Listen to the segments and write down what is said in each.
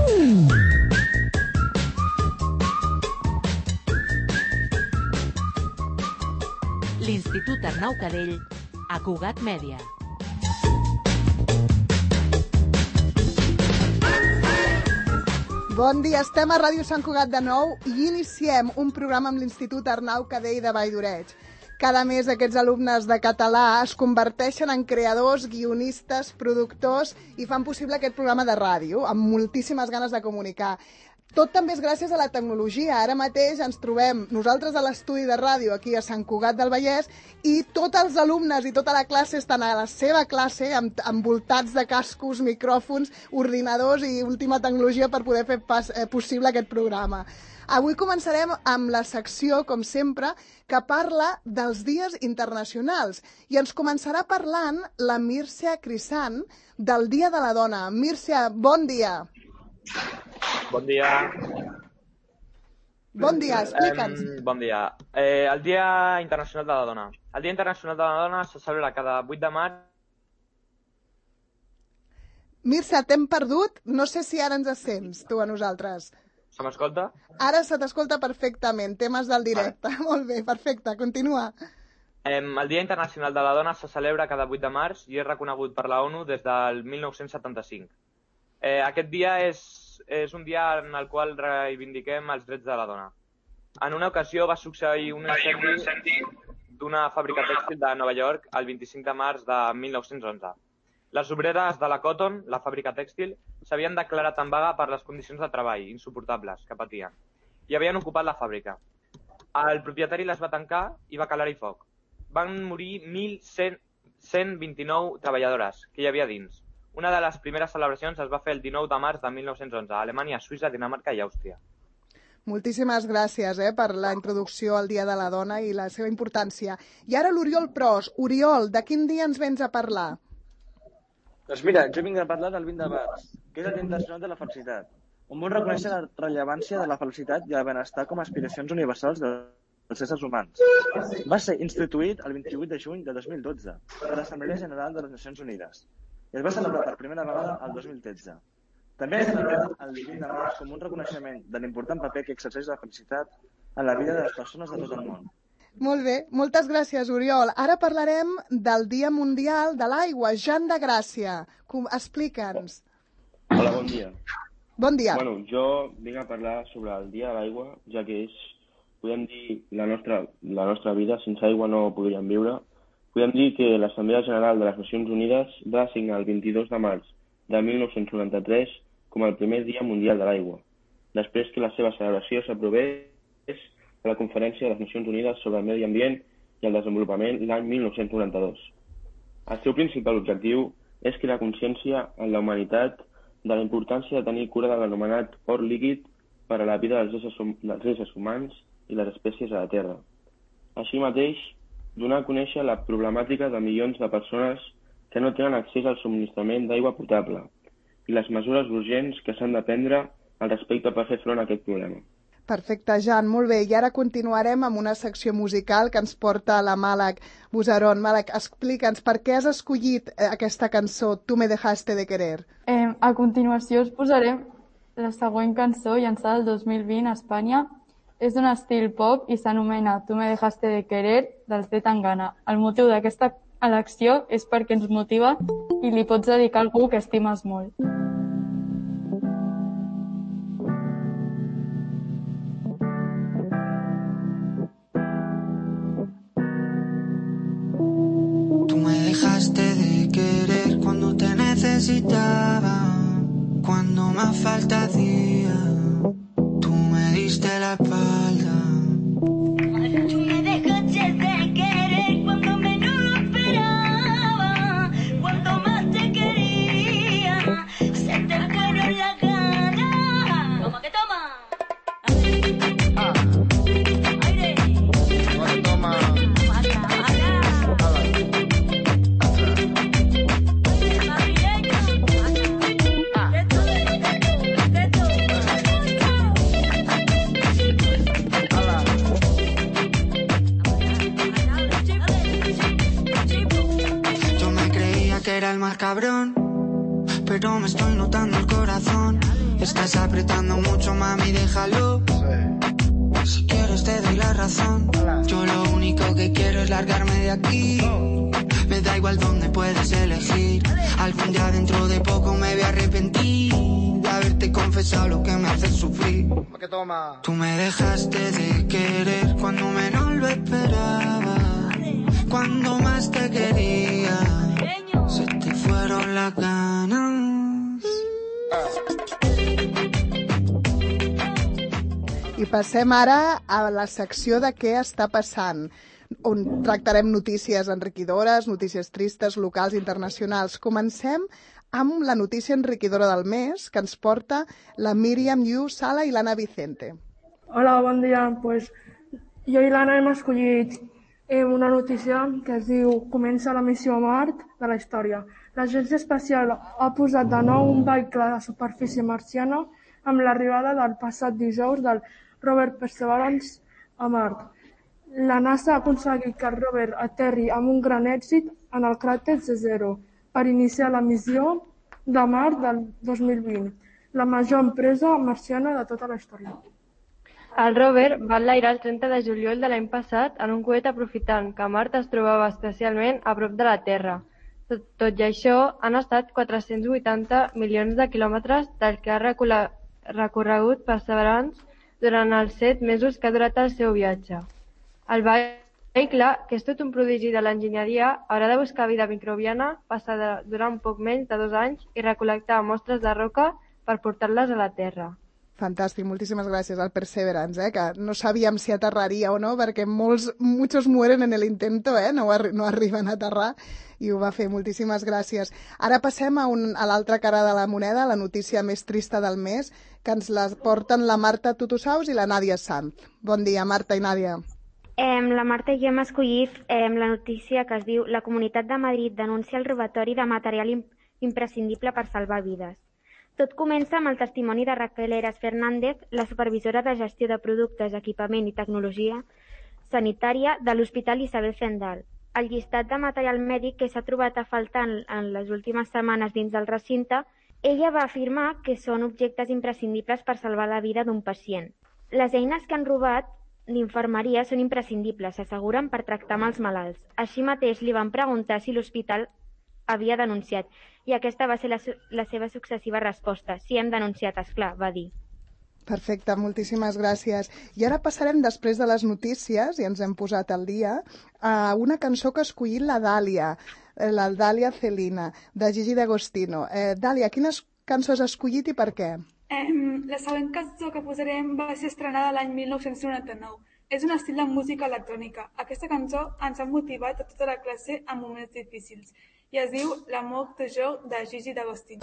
L'Institut Arnau Cadell, a Cugat Mèdia. Bon dia, estem a Ràdio Sant Cugat de nou i iniciem un programa amb l'Institut Arnau Cadell de Vall d'Oreig. Cada mes aquests alumnes de català es converteixen en creadors, guionistes, productors i fan possible aquest programa de ràdio, amb moltíssimes ganes de comunicar. Tot també és gràcies a la tecnologia. Ara mateix ens trobem nosaltres a l'estudi de ràdio aquí a Sant Cugat del Vallès i tots els alumnes i tota la classe estan a la seva classe envoltats de cascos, micròfons, ordinadors i última tecnologia per poder fer possible aquest programa. Avui començarem amb la secció, com sempre, que parla dels dies internacionals i ens començarà parlant la Mírscia Crisan del Dia de la Dona. Mírscia, bon dia. Bon dia. Bon dia, explica'ns. Bon dia. El Dia Internacional de la Dona. El Dia Internacional de la Dona se celebra cada 8 de març. Mírscia, t'hem perdut? No sé si ara ens sents, tu, a nosaltres. Se m'escolta? Ara se t'escolta perfectament. Temes del directe. Vale. Molt bé, perfecte. Continua. El Dia Internacional de la Dona se celebra cada 8 de març i és reconegut per la ONU des del 1975. Aquest dia és un dia en el qual reivindiquem els drets de la dona. En una ocasió va succeir un incendi d'una fàbrica tèxtil de Nova York el 25 de març de 1911. Les obreres de la Cotton, la fàbrica tèxtil, s'havien declarat en vaga per les condicions de treball insuportables que patien i havien ocupat la fàbrica. El propietari les va tancar i va calar-hi foc. Van morir 1.129 treballadores que hi havia dins. Una de les primeres celebracions es va fer el 19 de març de 1911 a Alemanya, Suïssa, Dinamarca i Àustria. Moltíssimes gràcies per la introducció al Dia de la Dona i la seva importància. I ara l'Oriol Pros. Oriol, de quin dia ens vens a parlar? Doncs mira, jo vinc a parlar del 20 de març, que és el Dia Internacional de la Felicitat, on vol reconèixer la rellevància de la felicitat i el benestar com a aspiracions universals dels éssers humans. Va ser instituït el 28 de juny de 2012 per l'Assemblea General de les Nacions Unides i es va celebrar per primera vegada el 2013. També es celebra el 20 de març com un reconeixement de l'important paper que exerceix la felicitat en la vida de les persones de tot el món. Molt bé, moltes gràcies, Oriol. Ara parlarem del Dia Mundial de l'Aigua. Jan de Gràcia, explica'ns. Hola, bon dia. Bon dia. Bueno, jo vinc a parlar sobre el Dia de l'Aigua, ja que és, podem dir, la nostra vida. Sense aigua no podríem viure. Podem dir que l'Assemblea General de les Nacions Unides va assignar el 22 de març de 1993 com el primer Dia Mundial de l'Aigua, després que la seva celebració s'aprovés a la Conferència de les Nacions Unides sobre el Medi Ambient i el Desenvolupament l'any 1992. El seu principal objectiu és crear consciència en la humanitat de la importància de tenir cura de l'anomenat or líquid per a la vida dels éssers humans i les espècies a la Terra. Així mateix, donar a conèixer la problemàtica de milions de persones que no tenen accés al subministrament d'aigua potable i les mesures urgents que s'han de prendre al respecte per fer front a aquest problema. Perfecte, Jan, molt bé. I ara continuarem amb una secció musical que ens porta la Màlac Busaron. Màlac, explica'ns per què has escollit aquesta cançó, Tu me dejaste de querer. A continuació us posarem la següent cançó llançada el 2020 a Espanya. És d'un estil pop i s'anomena Tu me dejaste de querer, del C. Tangana. El motiu d'aquesta elecció és perquè ens motiva i li pots dedicar a algú que estimes molt. Tú me dejaste de querer cuando te necesitaba, cuando más falta hacía. Diste la espalda. Tú me dejaste de querer cuando menos lo esperaba, cuando más te quería, se te fueron las ganas. Toma que toma. Aire. Toma. Era el más cabrón, pero me estoy notando el corazón. Estás apretando mucho, mami, déjalo. Si quieres te doy la razón. Yo lo único que quiero es largarme de aquí. Me da igual dónde puedes elegir. Algún día dentro de poco me voy a arrepentir de haberte confesado lo que me hace sufrir. Tú me dejaste de querer cuando menos lo esperaba. Cuando más te quería, se te fueron las ganas. I passem ara a la secció de què està passant, on tractarem notícies enriquidores, notícies tristes, locals, internacionals. Comencem amb la notícia enriquidora del mes, que ens porta la Míriam Yu Sala i l'Anna Vicente. Hola, bon dia. Pues, jo i l'Anna hem escollit una notícia que es diu Comença la missió a Mart de la història. L'Agència Espacial ha posat de nou un vehicle a la superfície marciana amb l'arribada del passat dijous del Robert Perseverance a Mart. La NASA ha aconseguit que el rover aterri amb un gran èxit en el cràter C0 per iniciar la missió de Mart del 2020, la major empresa marciana de tota la història. El rover va enlairar el 30 de juliol de l'any passat en un coet aprofitant que Mart es trobava especialment a prop de la Terra. Tot i això, han estat 480 milions de quilòmetres del que ha recorregut Perseverance durant els 7 mesos que ha durat el seu viatge. El vehicle, que és tot un prodigi de l'enginyeria, haurà de buscar vida microbiana, passar de durar un poc menys de 2 anys i recol·lectar mostres de roca per portar-les a la Terra. Fantàstic, moltíssimes gràcies al Perseverance, que no sabíem si aterraria o no, perquè muchos mueren en el intento, no arriben a aterrar, i ho va fer. Moltíssimes gràcies. Ara passem a l'altra cara de la moneda, la notícia més trista del mes, que ens la porten la Marta Tutusaus i la Nàdia Sanz. Bon dia, Marta i Nàdia. La Marta i jo hem escollit la notícia que es diu La Comunitat de Madrid denuncia el robatori de material imprescindible per salvar vides. Tot comença amb el testimoni de Raquel Heras Fernández, la supervisora de gestió de productes, equipament i tecnologia sanitària de l'Hospital Isabel Zendal. El llistat de material mèdic que s'ha trobat a faltar en les últimes setmanes dins del recinte, ella va afirmar que són objectes imprescindibles per salvar la vida d'un pacient. Les eines que han robat d'infermeria són imprescindibles, s'asseguren, per tractar amb els malalts. Així mateix li van preguntar si l'hospital havia denunciat, i aquesta va ser la seva successiva resposta. Sí, hem denunciat, esclar, va dir. Perfecte, moltíssimes gràcies. I ara passarem, després de les notícies, i ens hem posat al dia, a una cançó que ha escollit la Dàlia, la Dàlia Celina, de Gigi D'Agostino. Dàlia, quines cançons has escollit i per què? La següent cançó que posarem va ser estrenada l'any 1999. És un estil de música electrònica. Aquesta cançó ens ha motivat a tota la classe en moments difícils i es diu L'amour toujours de Gigi D'Agostino.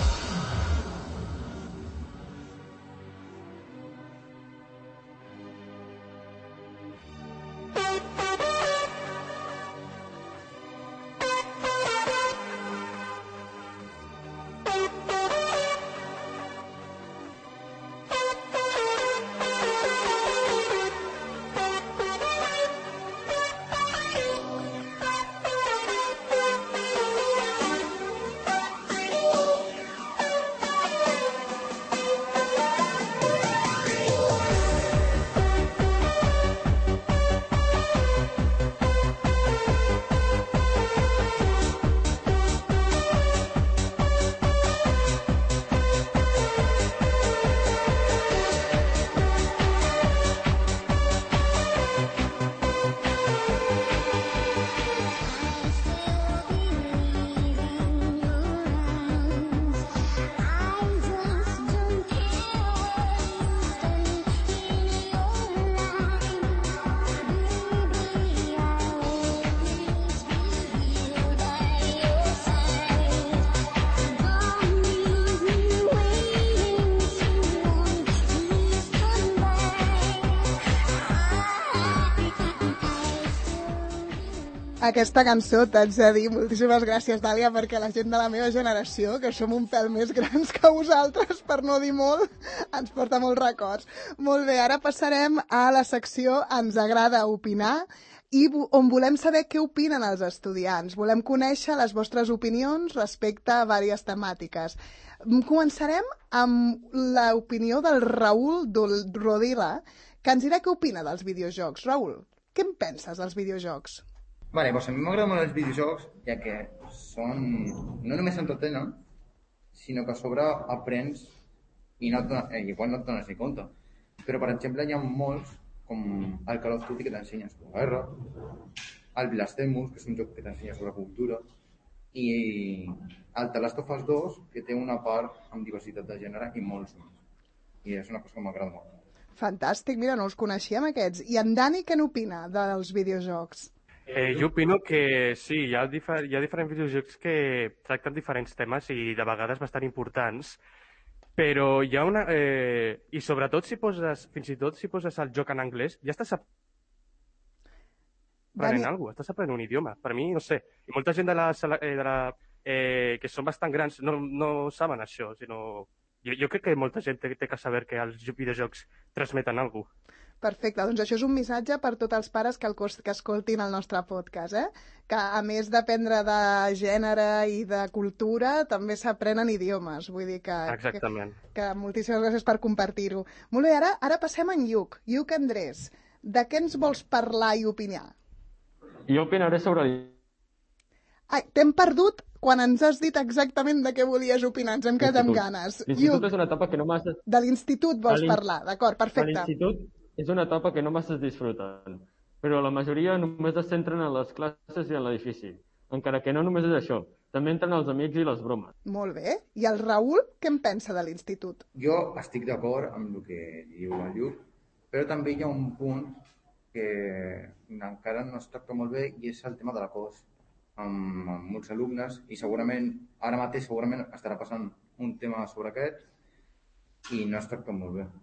Aquesta cançó t'haig de dir, moltíssimes gràcies, Dàlia, perquè la gent de la meva generació, que som un pèl més grans que vosaltres, per no dir molt, ens porta molts records. Molt bé, ara passarem a la secció Ens agrada opinar, i on volem saber què opinen els estudiants. Volem conèixer les vostres opinions respecte a diverses temàtiques. Començarem amb l'opinió del Raül Rodila, que ens dirà què opina dels videojocs. Raül, què en penses dels videojocs? Vale, doncs a mi m'agraden molt els videojocs, ja que no només s'entretenen, sinó que a sobre aprens i igual no et dones ni compte. Però, per exemple, hi ha molts, com el Call of Duty, que t'ensenya sobre guerra, el Blasphemous, que és un joc que t'ensenya sobre cultura, i el The Last of Us 2, que té una part amb diversitat de gènere i molts més. I és una cosa que m'agrada molt. Fantàstic, mira, no els coneixíem aquests. I en Dani què n'opina dels videojocs? Jo opino que sí, hi ha diferents videojocs que tracten diferents temes i de vegades bastant importants, però hi ha una... I sobretot fins i tot si poses el joc en anglès, ja estàs aprenent alguna cosa, estàs aprenent un idioma. Per mi, no sé, i molta gent que són bastant grans no saben això, sinó... Jo crec que molta gent té que saber que els videojocs transmeten alguna cosa. Perfecte, doncs això és un missatge per tots els pares que escoltin el nostre podcast, que a més d'aprendre de gènere i de cultura, també s'aprenen idiomes. Vull dir que moltíssimes gràcies per compartir-ho. Molt bé, ara passem en Lluc. Lluc Andrés, de què ens vols parlar i opinar? Jo opinaré sobre... Ai, t'hem perdut quan ens has dit exactament de què volies opinar. Ens hem quedat amb ganes. L'institut és una etapa que no m'has... De l'institut vols parlar, d'acord, perfecte. De l'institut és una etapa que no m'estàs disfrutant, però la majoria només es centren en les classes i en l'edifici, encara que no només és això, també entren els amics i les bromes. Molt bé. I el Raül, què en pensa de l'institut? Jo estic d'acord amb el que diu el Lluc, però també hi ha un punt que encara no es tracta molt bé i és el tema de l'acost amb molts alumnes i segurament, ara mateix estarà passant un tema sobre aquest i no es tracta molt bé.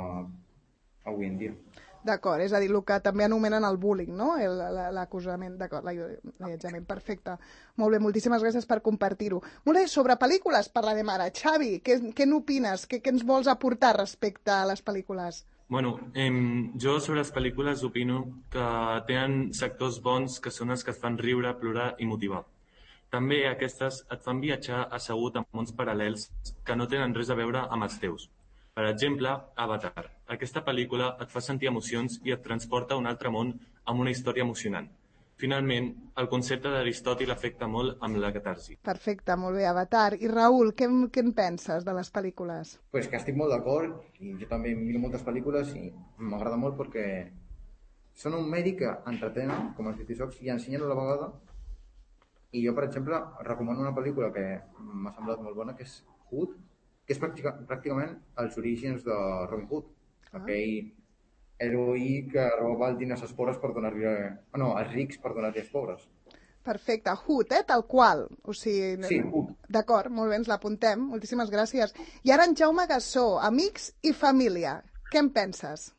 Avui en dia. D'acord, és a dir, el que també anomenen el bullying, no? L'acusament, d'acord, l'alletjament, perfecte. Molt bé, moltíssimes gràcies per compartir-ho. Molt bé, sobre pel·lícules parlarem ara. Xavi, què n'opines? Què ens vols aportar respecte a les pel·lícules? Bueno, jo sobre les pel·lícules opino que tenen sectors bons que són els que et fan riure, plorar i motivar. També aquestes et fan viatjar assegut en mons paral·lels que no tenen res a veure amb els teus. Per exemple, Avatar. Aquesta pel·lícula et fa sentir emocions i et transporta a un altre món amb una història emocionant. Finalment, el concepte d'Aristòtil afecta molt amb la catarsi. Perfecte, molt bé, Avatar. I Raül, què en penses de les pel·lícules? Pues que estic molt d'acord, i jo també miro moltes pel·lícules i m'agrada molt perquè són un medi que entretenen, com els videojocs, i ensenyen a la vegada. I jo, per exemple, recomano una pel·lícula que m'ha semblat molt bona, que és Hood, que és pràcticament els orígens de Robin Hood, aquell heroi que roba els diners als pobres per donar-li... No, als rics per donar-li als pobres. Perfecte, Hood, tal qual. O sigui... Sí, Hood. D'acord, molt bé, ens l'apuntem. Moltíssimes gràcies. I ara en Jaume Gassó, amics i família. Què en penses?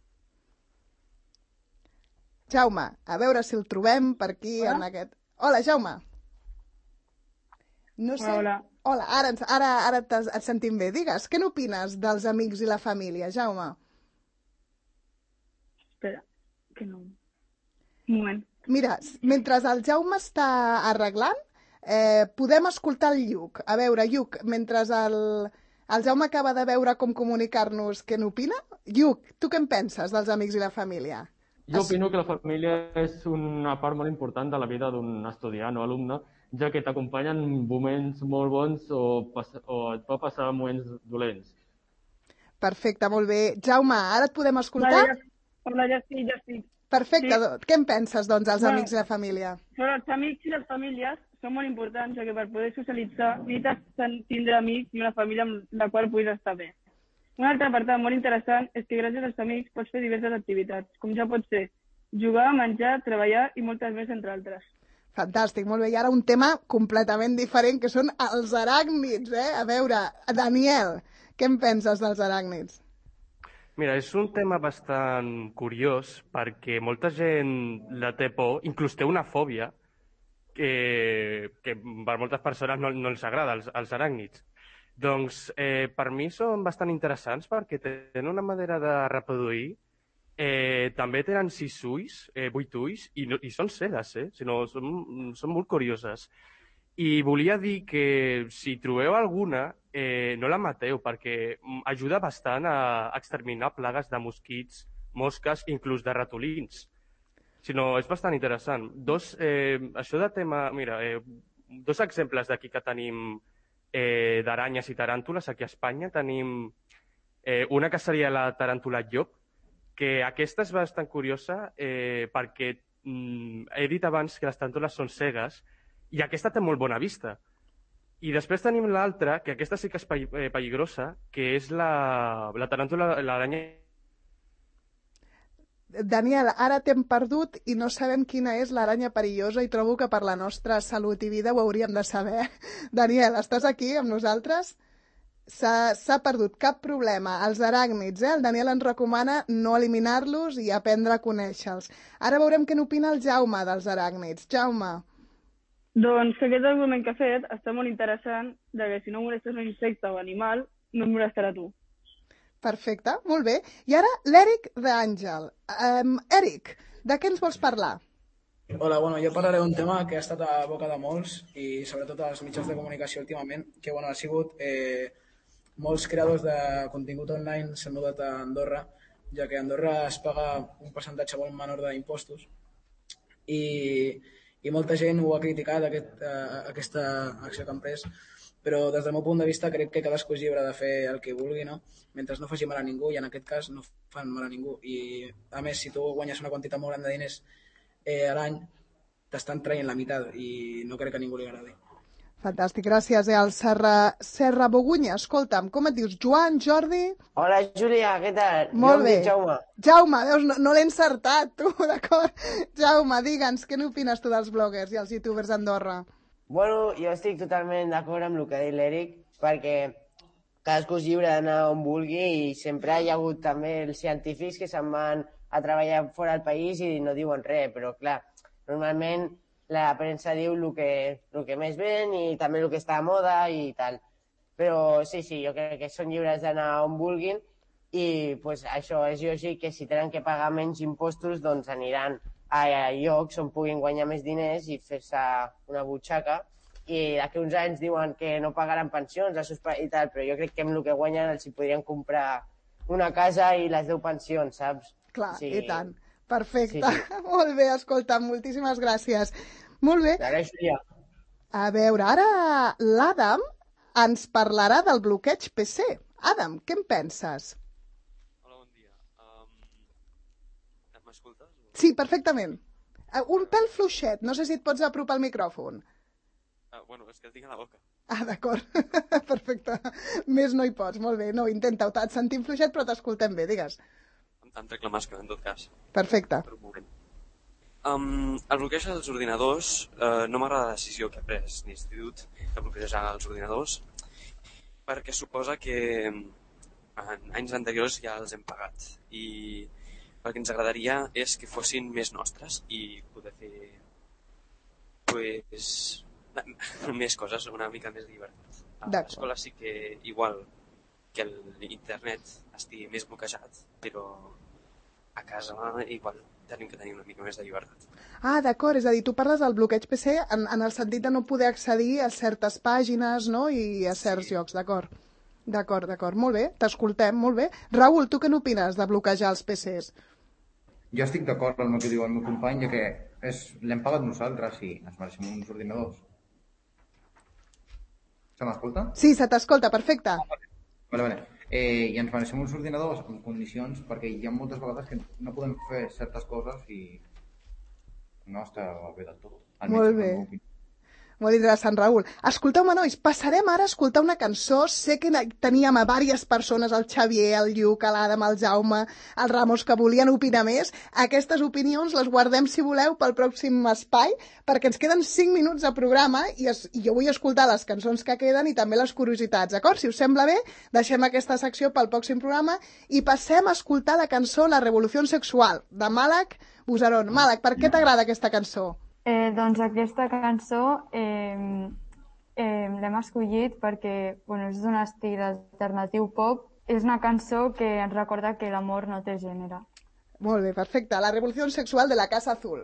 Jaume, a veure si el trobem per aquí en aquest... Hola, Jaume. No sé... Hola, ara et sentim bé. Digues, què n'opines dels amics i la família, Jaume? Espera, que no... Un moment. Mira, mentre el Jaume està arreglant, podem escoltar el Lluc. A veure, Lluc, mentre el Jaume acaba de veure com comunicar-nos què n'opina, Lluc, tu què en penses dels amics i la família? Jo opino que la família és una part molt important de la vida d'un estudiant o alumne, ja que t'acompanyen moments molt bons o et pot passar moments dolents. Perfecte, molt bé. Jaume, ara et podem escoltar? Hola, ja estic. Perfecte, sí. Què en penses, doncs, dels amics i la família? Sobre els amics i les famílies són molt importants, ja que per poder socialitzar necessites tindre amics i una família amb la qual puguis estar bé. Un altre apartat molt interessant és que gràcies als amics pots fer diverses activitats, com ja pot ser jugar, menjar, treballar i moltes més, entre altres. Fantàstic, molt bé. I ara un tema completament diferent, que són els aràcnids, A veure, Daniel, què en penses dels aràcnids? Mira, és un tema bastant curiós perquè molta gent la té por, inclús té una fòbia que per moltes persones no els agrada, els aràcnids. Doncs per mi són bastant interessants perquè tenen una manera de reproduir També tenen 6 ulls, 8 ulls, i són cegues, són molt curioses. I volia dir que si trobeu alguna, no la mateu, perquè ajuda bastant a exterminar plagues de mosquits, mosques, inclús de ratolins. És bastant interessant. Això de tema... Mira, 2 exemples d'aquí que tenim d'aranyes i taràntules. Aquí a Espanya tenim una que seria la taràntula llop, que aquesta és bastant curiosa perquè he dit abans que les taràntules són cegues i aquesta té molt bona vista. I després tenim l'altra, que aquesta sí que és peligrosa, que és la taràntula, l'aranya... Daniel, ara t'hem perdut i no sabem quina és l'aranya perillosa i trobo que per la nostra salut i vida ho hauríem de saber. Daniel, estàs aquí amb nosaltres? S'ha perdut, cap problema. Els aràcnids, el Daniel ens recomana no eliminar-los i aprendre a conèixer-los. Ara veurem què n'opina el Jaume dels aràcnids. Jaume. Doncs que aquest argument que ha fet està molt interessant, que si no molestes un insecte o animal, no et molestarà tu. Perfecte, molt bé. I ara l'Eric d'Àngel. Eric, de què ens vols parlar? Hola, jo parlaré d'un tema que ha estat a boca de molts i sobretot als mitjans de comunicació últimament, que ha sigut molts creadors de contingut online s'han mudat a Andorra, ja que a Andorra es paga un percentatge molt menor d'impostos i molta gent ho ha criticat, aquesta acció que han pres, però des del meu punt de vista crec que cadascú és lliure de fer el que vulgui, no? Mentre no faci mal a ningú, i en aquest cas no fan mal a ningú. I a més, si tu guanyes una quantitat molt gran de diners a l'any, t'estan traient la meitat i no crec que a ningú li agradi. Fantàstic, gràcies. El Serra Bogunya, escolta'm, com et dius? Joan, Jordi? Hola, Júlia, què tal? Molt bé. Jaume. Jaume, veus, no l'he encertat, tu, d'acord? Jaume, digue'ns, què n'opines tu dels bloggers i els youtubers d'Andorra? Bueno, jo estic totalment d'acord amb el que ha dit l'Eric, perquè cadascú és lliure d'anar on vulgui i sempre hi ha hagut també els científics que se'n van a treballar fora del país i no diuen res, però clar, normalment la premsa diu el que més ven i també el que està a moda i tal. Però sí, jo crec que són lliures d'anar on vulguin i pues, això és lògic que si tenen que pagar menys impostos doncs aniran a llocs on puguin guanyar més diners i fer-se una butxaca i d'aquí uns anys diuen que no pagaran pensions i tal, però jo crec que amb el que guanyen els hi podrien comprar una casa i les 10 pensions, saps? Clar, sí. I tant. Perfecte. Sí. Molt bé, escolta, moltíssimes gràcies. Molt bé. A veure, ara l'Adam ens parlarà del bloqueig PC. Adam, què en penses? Hola, bon dia. M'escoltes? Sí, perfectament. Un pèl fluixet, no sé si et pots apropar al micròfon. Bueno, és que el tinc a la boca. D'acord. Perfecte. Més no hi pots, molt bé. No, intenta-ho. Et sentim fluixet, però t'escoltem bé, digues. Em trec la màscara, en tot cas. Perfecte. Per un moment. El bloqueig dels ordinadors no m'agrada la decisió que ha pres l'Institut de bloquejar els ordinadors perquè suposa que en anys anteriors ja els hem pagat i el que ens agradaria és que fossin més nostres i poder fer més coses, una mica més de llibertat. A l'escola sí que igual que l'internet estigui més bloquejat, però a casa igual tenim que tenir una mica més de llibertat. D'acord, és a dir, tu parles del bloqueig PC en el sentit de no poder accedir a certes pàgines, no?, i a certs llocs, d'acord. D'acord, molt bé, t'escoltem, molt bé. Raül, tu què n'opines de bloquejar els PCs? Jo estic d'acord amb el que diu el meu company, ja que l'hem pagat nosaltres i ens mereixem uns ordinadors. Se m'escolta? Sí, se t'escolta, perfecte. Vale. I ens mereixem uns ordinadors en condicions perquè hi ha moltes vegades que no podem fer certes coses i no està bé del tot. Molt bé. Molt interessant, Raül. Escolteu-me, nois, passarem ara a escoltar una cançó. Sé que teníem a diverses persones, el Xavier, el Lluc, l'Adam, el Jaume, el Ramos, que volien opinar més. Aquestes opinions les guardem, si voleu, pel pròxim espai, perquè ens queden 5 minuts de programa i jo vull escoltar les cançons que queden i també les curiositats, d'acord? Si us sembla bé, deixem aquesta secció pel pròxim programa i passem a escoltar la cançó La revolució sexual, de Màlac Busarón. Màlac, per què t'agrada aquesta cançó? Doncs aquesta cançó l'hem escollit perquè és un estil alternatiu pop. És una cançó que ens recorda que l'amor no té gènere. Molt bé, perfecte. La revolució sexual de la Casa Azul.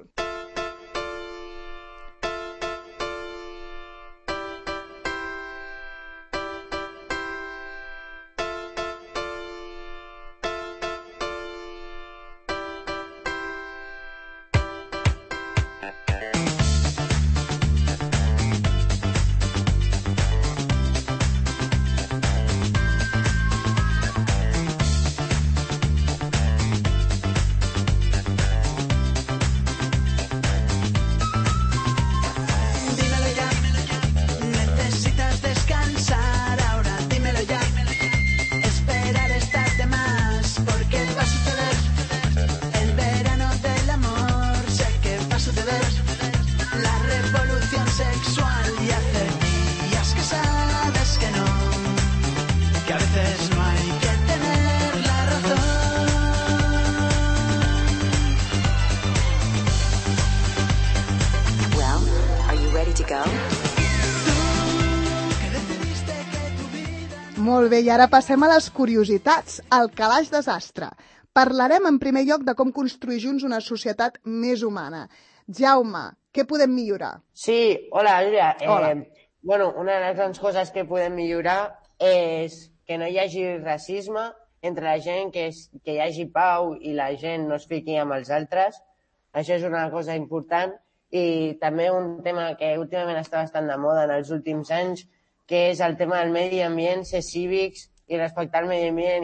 Molt bé, i ara passem a les curiositats, al calaix desastre. Parlarem en primer lloc de com construir junts una societat més humana. Jaume, què podem millorar? Sí, hola, Júlia. Hola. Bueno, una de les grans coses que podem millorar és que no hi hagi racisme entre la gent, que hi hagi pau i la gent no es fiqui amb els altres. Això és una cosa important. I també un tema que últimament està bastant de moda en els últims anys, que és el tema del medi ambient, ser cívics i respectar el medi ambient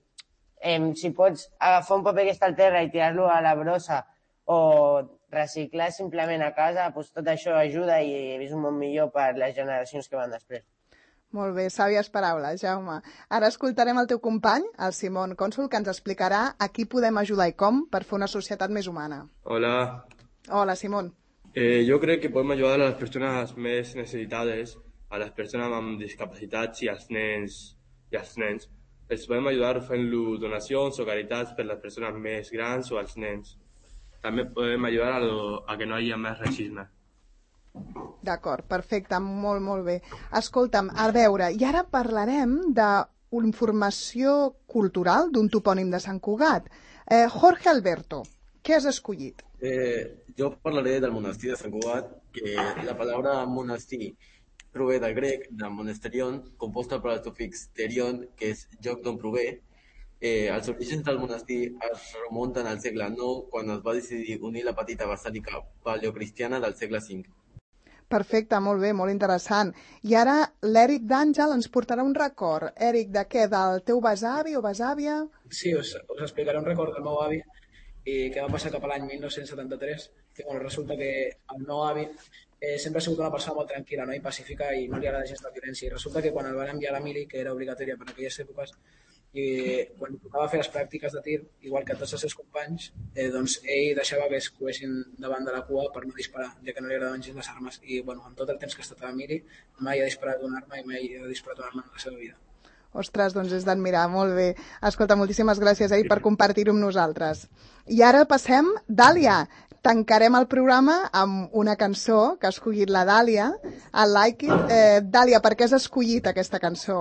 i si pots agafar un paper que està al terra i tirar-lo a la brossa o reciclar simplement a casa, doncs tot això ajuda i és un món millor per les generacions que van després. Molt bé, sàvies paraules, Jaume. Ara escoltarem el teu company, el Simón Cònsul, que ens explicarà a qui podem ajudar i com per fer una societat més humana. Hola. Hola, Simón. Yo creo que podemos ayudar a las personas más necesitadas, a les persones amb discapacitats i als nens. Els podem ajudar fent-lo donacions o caritats per les persones més grans o als nens. També podem ajudar a que no hi hagi més racisme. D'acord, perfecte, molt, molt bé. Escolta'm, a veure, i ara parlarem d'informació cultural d'un topònim de Sant Cugat. Jorge Alberto, què has escollit? Jo parlaré del monestir de Sant Cugat, que la paraula monestir prové del grec, de monasterion, composta per el sufix terion, que és lloc d'on prové. Els orígens del monestir es remunten al segle IX, quan es va decidir unir la petita basílica paleocristiana del segle V. Perfecte, molt bé, molt interessant. I ara l'Eric d'Àngel ens portarà un record. Eric, de què? Del teu besavi o besàvia? Sí, us explicaré un record del meu avi que va passar cap a l'any 1973. Que, resulta que el meu avi sempre ha sigut una persona molt tranquil·la, no? I pacífica, i no li agrada gens la violència. I resulta que quan el van enviar a la mili, que era obligatòria per aquelles èpoques, i quan tocava fer les pràctiques de tir, igual que tots els seus companys, doncs ell deixava que es coessin davant de la cua per no disparar, ja que no li agradaven gens les armes. I en tot el temps que ha estat a la mili mai ha disparat una arma i mai ha disparat una arma en la seva vida. Ostres, doncs és d'admirar, molt bé. Escolta, moltíssimes gràcies a ell per compartir-ho amb nosaltres. I ara passem, Dàlia. Tancarem el programa amb una cançó que ha escollit la Dàlia, el Like It. Dàlia, per què has escollit aquesta cançó?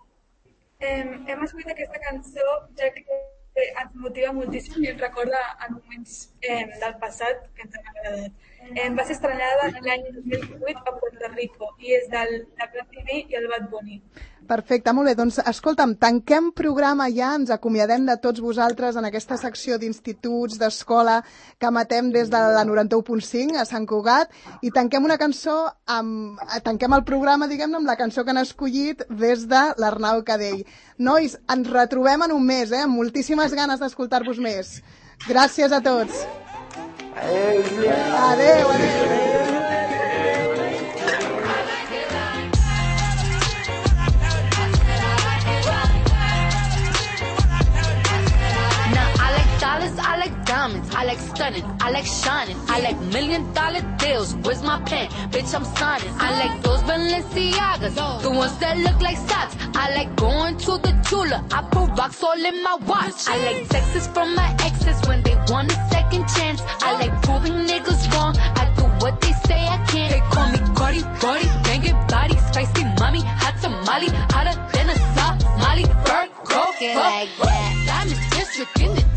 Hem escollit aquesta cançó ja que ens motiva moltíssim i ens recorda en moments del passat que ens han agradat. Va ser estrenada l'any 2018 a Puerto Rico i és del Plan TV i el Bad Bunny. Perfecte, molt bé. Doncs escolta'm, tanquem programa ja, ens acomiadem de tots vosaltres en aquesta secció d'instituts, d'escola que emetem des de la 91.5 a Sant Cugat i tanquem una cançó, tanquem el programa, diguem-ne, amb la cançó que han escollit des de l'Arnau Cadell. Nois, ens retrobem en un mes, amb moltíssimes ganes d'escoltar-vos més. Gràcies a tots. Adéu, adéu. I like diamonds, I like stunning, I like shining, I like $1 million deals. Where's my pen? Bitch, I'm signing. I like those Balenciagas, the ones that look like socks. I like going to the Tula, I put rocks all in my watch. I like texts from my exes when they want a second chance. I like proving niggas wrong, I do what they say I can't. They call me Cardi, Brody, banging body, spicy mommy, hot tamale, hotter than a Somali. Virgo, like that. Diamonds district in the